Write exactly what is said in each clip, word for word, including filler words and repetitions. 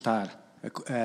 estar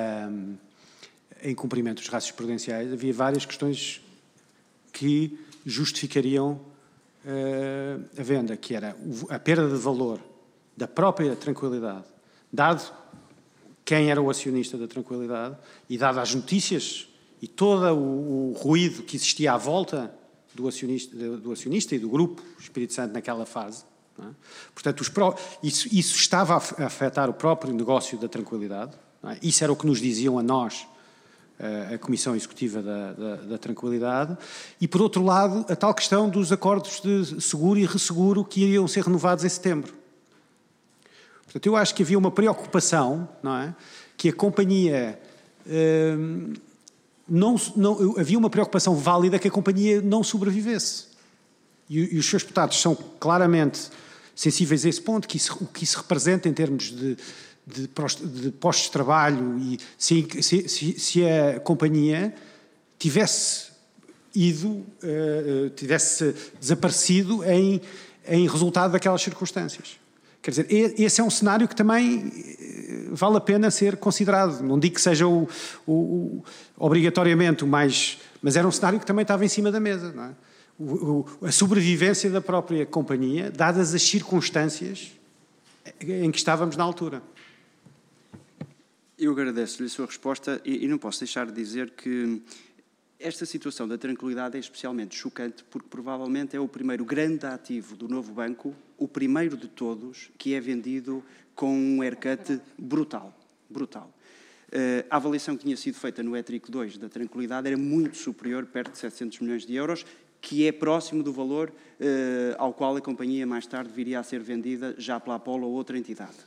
em cumprimento dos rácios prudenciais, havia várias questões que justificariam uh, a venda, que era a perda de valor da própria tranquilidade, dado quem era o acionista da tranquilidade e dado as notícias e todo o, o ruído que existia à volta do acionista, do acionista e do grupo Espírito Santo naquela fase. Não é? Portanto, os pró- isso, isso estava a afetar o próprio negócio da tranquilidade. Não é? Isso era o que nos diziam a nós, a Comissão Executiva da, da, da Tranquilidade, e, por outro lado, a tal questão dos acordos de seguro e resseguro que iriam ser renovados em setembro. Portanto, eu acho que havia uma preocupação, não é? Que a companhia... Hum, não, não, havia uma preocupação válida que a companhia não sobrevivesse. E, e os seus deputados são claramente sensíveis a esse ponto, que isso, o que isso representa em termos de... De, de postos de trabalho e se, se, se a companhia tivesse ido, uh, tivesse desaparecido em, em resultado daquelas circunstâncias. Quer dizer, esse é um cenário que também vale a pena ser considerado. Não digo que seja o, o, o, obrigatoriamente o mais... Mas era um cenário que também estava em cima da mesa, não é? O, o, a sobrevivência da própria companhia, dadas as circunstâncias em que estávamos na altura. Eu agradeço-lhe a sua resposta e, e não posso deixar de dizer que esta situação da tranquilidade é especialmente chocante porque provavelmente é o primeiro grande ativo do novo banco, o primeiro de todos, que é vendido com um haircut brutal. brutal. Uh, a avaliação que tinha sido feita no ETRIC dois da tranquilidade era muito superior, perto de setecentos milhões de euros, que é próximo do valor uh, ao qual a companhia mais tarde viria a ser vendida já pela Apollo ou outra entidade.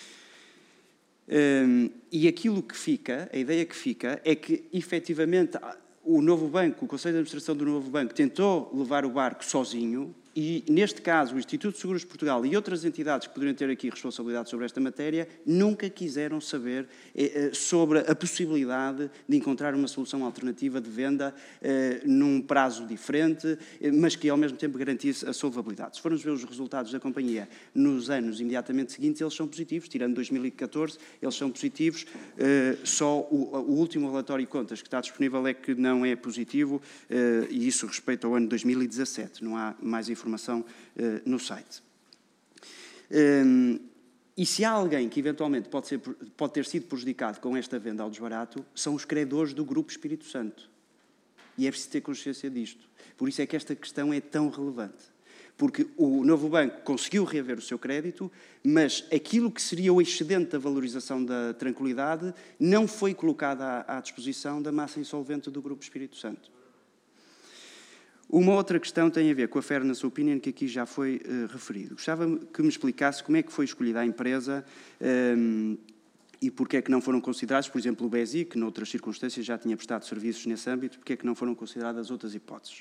Um, e aquilo que fica, a ideia que fica, é que, efetivamente, o novo banco, o Conselho de Administração do novo banco, tentou levar o barco sozinho e, neste caso, o Instituto de Seguros de Portugal e outras entidades que poderiam ter aqui responsabilidade sobre esta matéria, nunca quiseram saber eh, sobre a possibilidade de encontrar uma solução alternativa de venda eh, num prazo diferente, eh, mas que, ao mesmo tempo, garantisse a solvabilidade. Se formos ver os resultados da companhia nos anos imediatamente seguintes, eles são positivos, tirando dois mil e catorze, eles são positivos, eh, só o, o último relatório de contas que está disponível é que não é positivo, eh, e isso respeita ao ano dois mil e dezassete, não há mais informação informação uh, no site. Um, e se há alguém que eventualmente pode, ser, pode ter sido prejudicado com esta venda ao desbarato, são os credores do Grupo Espírito Santo. E é preciso ter consciência disto. Por isso é que esta questão é tão relevante. Porque o novo banco conseguiu reaver o seu crédito, mas aquilo que seria o excedente da valorização da tranquilidade não foi colocado à, à disposição da massa insolvente do Grupo Espírito Santo. Uma outra questão tem a ver com a Fairness Opinion, que aqui já foi uh, referido. Gostava que me explicasse como é que foi escolhida a empresa um, e porque é que não foram considerados, por exemplo, o B E S I, que noutras circunstâncias já tinha prestado serviços nesse âmbito, porque é que não foram consideradas outras hipóteses?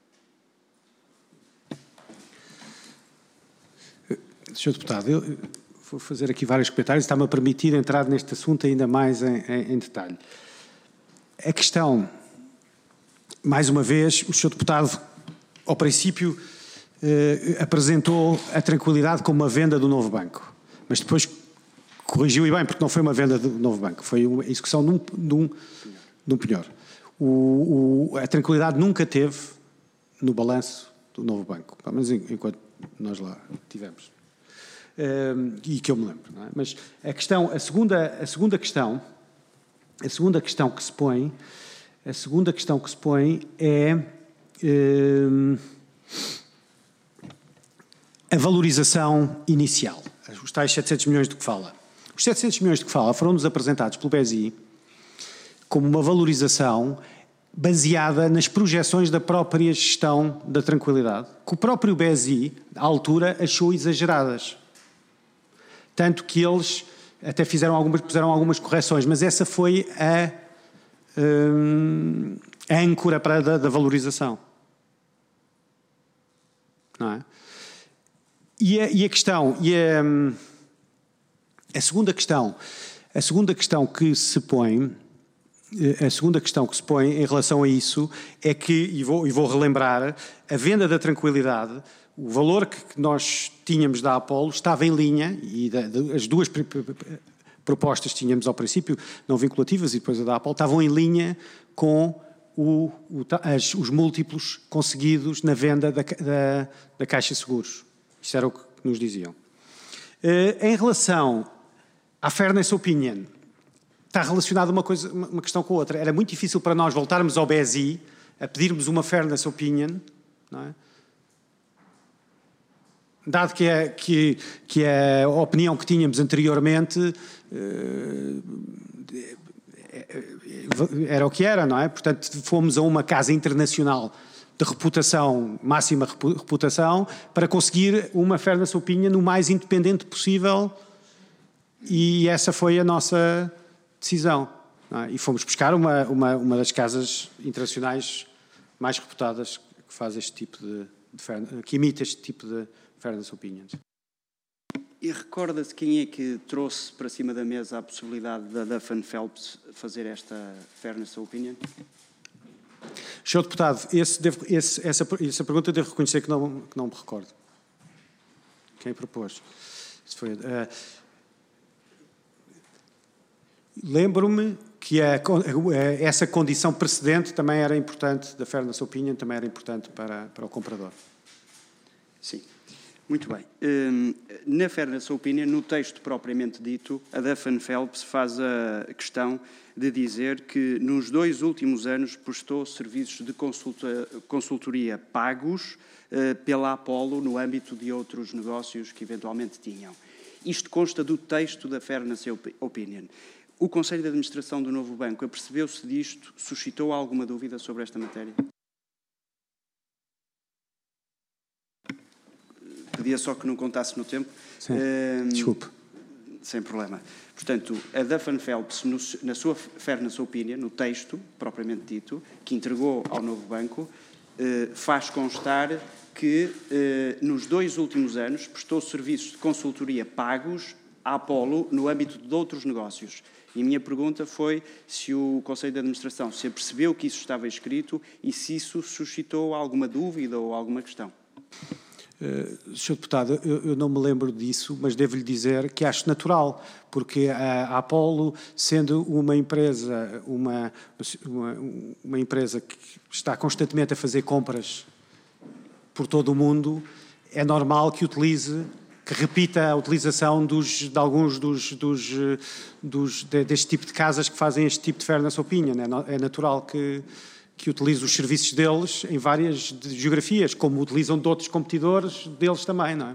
senhor Deputado, eu vou fazer aqui vários comentários, está-me a permitir entrar neste assunto ainda mais em, em, em detalhe. A questão... Mais uma vez, o senhor Deputado, ao princípio, eh, apresentou a tranquilidade como uma venda do novo banco, mas depois corrigiu e bem, porque não foi uma venda do novo banco, foi uma execução de um, de um, de um penhor. O, o, a tranquilidade nunca teve no balanço do novo banco, pelo menos enquanto nós lá tivemos. Eh, e que eu me lembro, não é? Mas a questão, a segunda, a segunda questão, a segunda questão que se põe A segunda questão que se põe é eh, a valorização inicial, os tais setecentos milhões de que fala. Os setecentos milhões de que fala foram-nos apresentados pelo B E S I como uma valorização baseada nas projeções da própria gestão da tranquilidade, que o próprio B E S I, à altura, achou exageradas. Tanto que eles até fizeram algumas, fizeram algumas correções, mas essa foi a a âncora para da, da valorização, não é? E a, e a questão e a, a segunda questão a segunda questão que se põe a segunda questão que se põe em relação a isso é que, e vou, e vou relembrar, a venda da tranquilidade, o valor que nós tínhamos da Apollo estava em linha, e da, de, as duas propostas que tínhamos ao princípio, não vinculativas, e depois a da Apple, estavam em linha com o, o, as, os múltiplos conseguidos na venda da, da, da Caixa de Seguros. Isto era o que nos diziam. Uh, em relação à fairness opinion, está relacionada uma, coisa, uma questão com a outra. Era muito difícil para nós voltarmos ao B S I a pedirmos uma fairness opinion, não é? Dado que a, que, que a opinião que tínhamos anteriormente uh, era o que era, não é? Portanto, fomos a uma casa internacional de reputação, máxima reputação, para conseguir uma fairness opinion o mais independente possível, e essa foi a nossa decisão. Não é? E fomos buscar uma, uma, uma das casas internacionais mais reputadas que faz este tipo de, de fairness, que imita este tipo de fairness opinions. E recorda-se quem é que trouxe para cima da mesa a possibilidade da Duff and Phelps fazer esta fairness opinion? senhor Deputado, esse devo, esse, essa, essa pergunta devo reconhecer que não, que não me recordo. Quem propôs? Isso foi, uh, lembro-me que a, essa condição precedente também era importante, da fairness opinion, também era importante para, para o comprador. Sim. Muito bem. Um, na fairness opinion, no texto propriamente dito, a Duff and Phelps faz a questão de dizer que nos dois últimos anos prestou serviços de consulta, consultoria pagos uh, pela Apollo no âmbito de outros negócios que eventualmente tinham. Isto consta do texto da fairness opinion. O Conselho de Administração do novo banco apercebeu-se disto, suscitou alguma dúvida sobre esta matéria? Pedia só que não contasse no tempo. Sim, um, desculpe. Sem problema. Portanto, a Duff and Phelps, no, na sua fairness opinion, no texto, propriamente dito, que entregou ao novo banco, eh, faz constar que, eh, nos dois últimos anos, prestou serviços de consultoria pagos à Apollo no âmbito de outros negócios. E a minha pergunta foi se o Conselho de Administração se apercebeu que isso estava escrito e se isso suscitou alguma dúvida ou alguma questão. Uh, senhor Deputado, eu, eu não me lembro disso, mas devo-lhe dizer que acho natural, porque a, a Apollo, sendo uma empresa, uma, uma, uma empresa que está constantemente a fazer compras por todo o mundo, é normal que utilize, que repita a utilização dos, de alguns dos, dos, dos, deste tipo de casas que fazem este tipo de fairness opinion. É, é natural que que utilizam os serviços deles em várias geografias, como utilizam de outros competidores deles também, não é?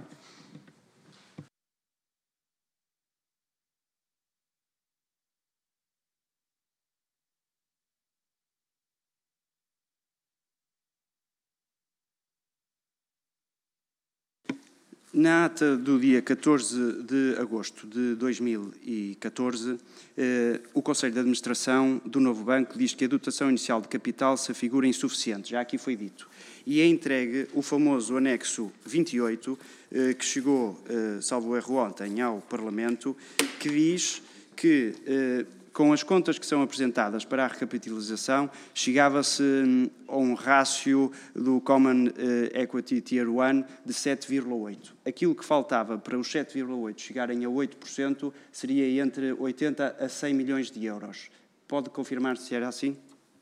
Na ata do dia catorze de agosto de dois mil e catorze, eh, o Conselho de Administração do novo banco diz que a dotação inicial de capital se afigura insuficiente, já aqui foi dito, e é entregue o famoso anexo vinte e oito, eh, que chegou, eh, salvo erro ontem, ao Parlamento, que diz que, eh, com as contas que são apresentadas para a recapitalização, chegava-se a um rácio do Common Equity Tier um de sete vírgula oito. Aquilo que faltava para os sete vírgula oito chegarem a oito por cento seria entre oitenta a cem milhões de euros. Pode confirmar se era assim?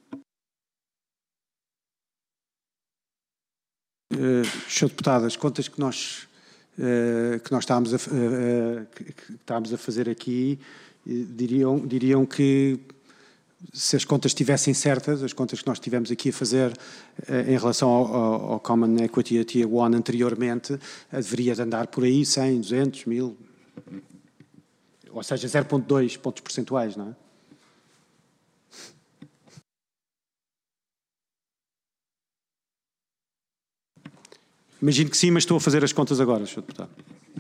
Uh, senhor Deputado, as contas que nós, uh, que nós estávamos, a, uh, que, que estávamos a fazer aqui Diriam, diriam que, se as contas estivessem certas, as contas que nós tivemos aqui a fazer eh, em relação ao, ao, ao Common Equity Tier um anteriormente, eh, deveria de andar por aí cem, duzentos, mil, ou seja, zero vírgula dois pontos percentuais, não é? Imagino que sim, mas estou a fazer as contas agora, senhor Deputado.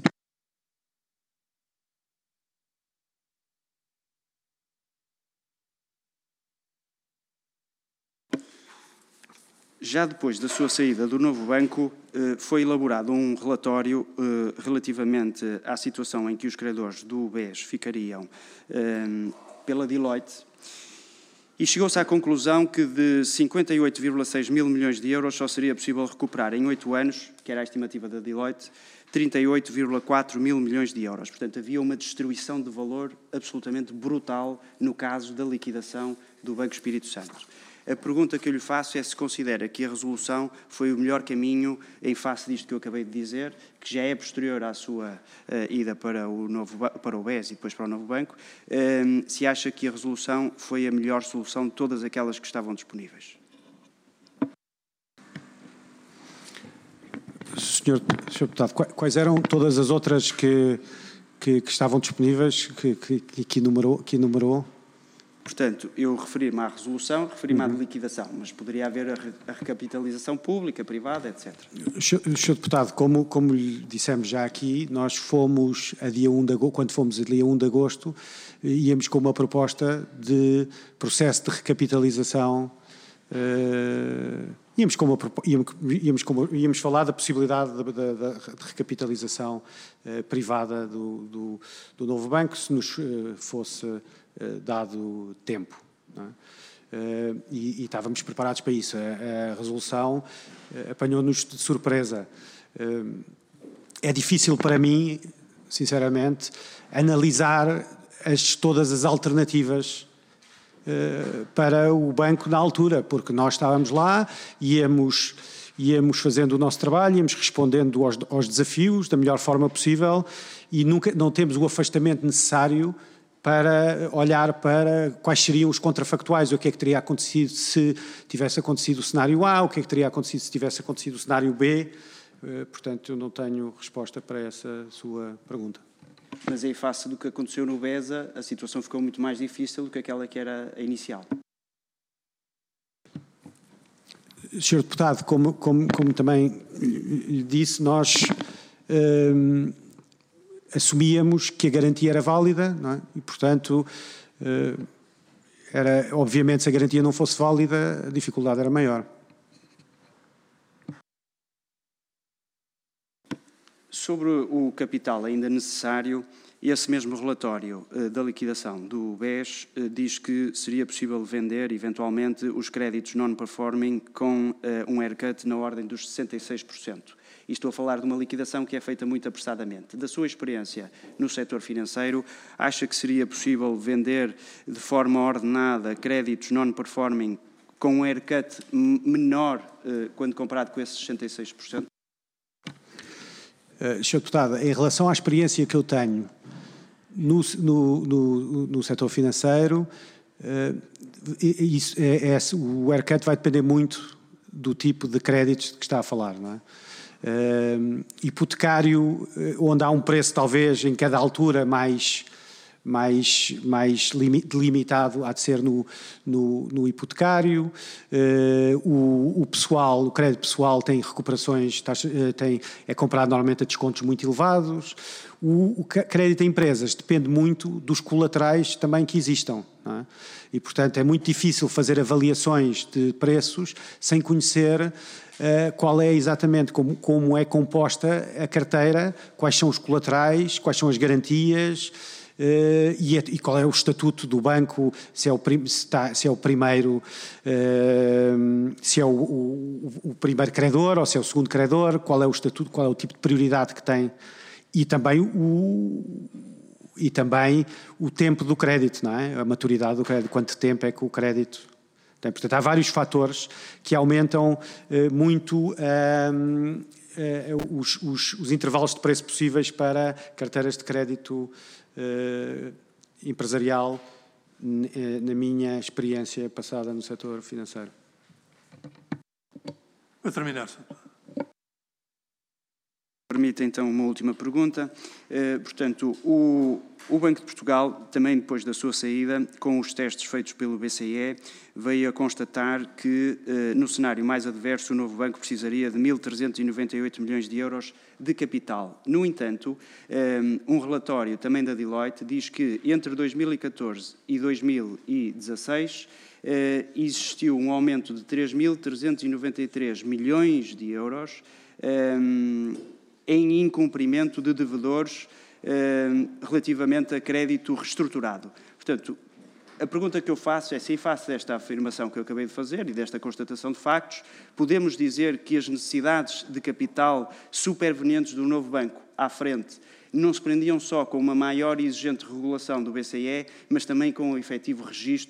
Já depois da sua saída do novo banco, foi elaborado um relatório relativamente à situação em que os credores do B E S ficariam pela Deloitte e chegou-se à conclusão que de cinquenta e oito vírgula seis mil milhões de euros só seria possível recuperar em oito anos que era a estimativa da Deloitte, trinta e oito vírgula quatro mil milhões de euros. Portanto, havia uma destruição de valor absolutamente brutal no caso da liquidação do Banco Espírito Santo. A pergunta que eu lhe faço é se considera que a resolução foi o melhor caminho em face disto que eu acabei de dizer, que já é posterior à sua uh, ida para o, novo, para o B E S e depois para o novo banco, uh, se acha que a resolução foi a melhor solução de todas aquelas que estavam disponíveis. senhor senhor Deputado, quais eram todas as outras que, que, que estavam disponíveis, que, que, que, enumerou, que enumerou? Portanto, eu referi-me à resolução, referi-me uhum. à liquidação, mas poderia haver a, re, a recapitalização pública, privada, etcétera. senhor Deputado, como, como lhe dissemos já aqui, nós fomos a dia um de agosto, quando fomos a dia um de agosto, íamos com uma proposta de processo de recapitalização. Uh, íamos, com uma, íamos, íamos, com uma, íamos falar da possibilidade de, de, de recapitalização uh, privada do, do, do novo banco, se nos uh, fosse uh, dado tempo. Não é? uh, e, e estávamos preparados para isso. A, a resolução uh, apanhou-nos de surpresa. Uh, é difícil para mim, sinceramente, analisar as, todas as alternativas para o banco na altura, porque nós estávamos lá, íamos, íamos fazendo o nosso trabalho, íamos respondendo aos, aos desafios da melhor forma possível e nunca, não temos o afastamento necessário para olhar para quais seriam os contrafactuais, o que é que teria acontecido se tivesse acontecido o cenário A, o que é que teria acontecido se tivesse acontecido o cenário B. Portanto, eu não tenho resposta para essa sua pergunta. Mas aí, face do que aconteceu no B E S A, a situação ficou muito mais difícil do que aquela que era a inicial. senhor Deputado, como, como, como também lhe disse, nós hum, assumíamos que a garantia era válida, não é? E, portanto, hum, era, obviamente, se a garantia não fosse válida, a dificuldade era maior. Sobre o capital ainda necessário, esse mesmo relatório uh, da liquidação do B E S uh, diz que seria possível vender, eventualmente, os créditos non-performing com uh, um haircut na ordem dos sessenta e seis por cento. E estou a falar de uma liquidação que é feita muito apressadamente. Da sua experiência no setor financeiro, acha que seria possível vender de forma ordenada créditos non-performing com um haircut menor uh, quando comparado com esses sessenta e seis por cento? Uh, senhor Deputado, em relação à experiência que eu tenho no, no, no, no setor financeiro, uh, isso é, é, o haircut vai depender muito do tipo de créditos que está a falar, não é? Uh, hipotecário, onde há um preço talvez em cada altura mais, mais, mais delimitado, há de ser no, no, no hipotecário. Uh, o, o pessoal, o crédito pessoal tem recuperações, taxa, tem, é comprado normalmente a descontos muito elevados. O, o crédito a empresas depende muito dos colaterais também que existam, não é? E, portanto, é muito difícil fazer avaliações de preços sem conhecer uh, qual é exatamente como, como é composta a carteira, quais são os colaterais, quais são as garantias, Uh, e, é, e qual é o estatuto do banco, se é o, prim, se está, se é o primeiro, uh, se é o, o, o primeiro credor ou se é o segundo credor, qual é o estatuto, qual é o tipo de prioridade que tem e também o, e também o tempo do crédito, não é? A maturidade do crédito, quanto tempo é que o crédito tem. Portanto, há vários fatores que aumentam uh, muito uh, uh, os, os, os intervalos de preço possíveis para carteiras de crédito Uh, empresarial, na minha experiência passada no setor financeiro. Para terminar, senhor. Permite então uma última pergunta. Uh, portanto, o, o Banco de Portugal, também depois da sua saída, com os testes feitos pelo B C E, veio a constatar que, uh, no cenário mais adverso, o novo banco precisaria de mil trezentos e noventa e oito milhões de euros de capital. No entanto, um, um relatório também da Deloitte diz que entre dois mil e catorze e dois mil e dezasseis uh, existiu um aumento de três mil trezentos e noventa e três milhões de euros um, em incumprimento de devedores eh, relativamente a crédito reestruturado. Portanto, a pergunta que eu faço é, se face desta afirmação que eu acabei de fazer e desta constatação de factos, podemos dizer que as necessidades de capital supervenientes do novo banco à frente não se prendiam só com uma maior e exigente regulação do B C E, mas também com o efetivo registro